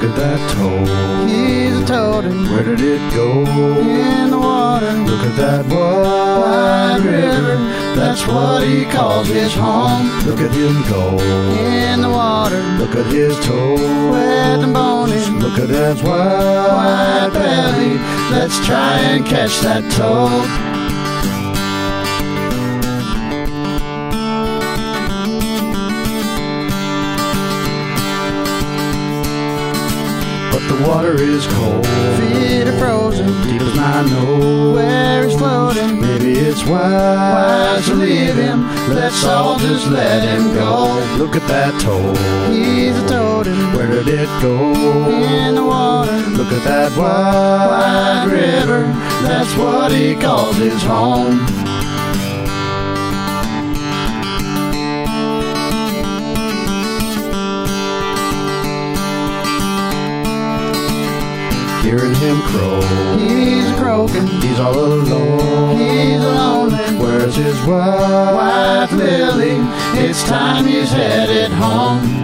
at that toad. He's a toading Where did it go? in the water. Look at that wide river. That's what he calls his home. Look at him go. In the water, Look at his toe. wet and bony, Look at his wide wide belly. Let's try and catch that toad. But the water is cold. Feet are frozen Deep as my nose. where he's floating. Maybe it's wise To leave him, let's all just let him go. Look at that toe. He's a toading Where did it go? in the water. Look at that wide Wide river, that's what he calls his home. Hearing him crow. He's croaking, He's all alone. he's lonely. Where's his wife? Wife Lily, it's time he's headed home.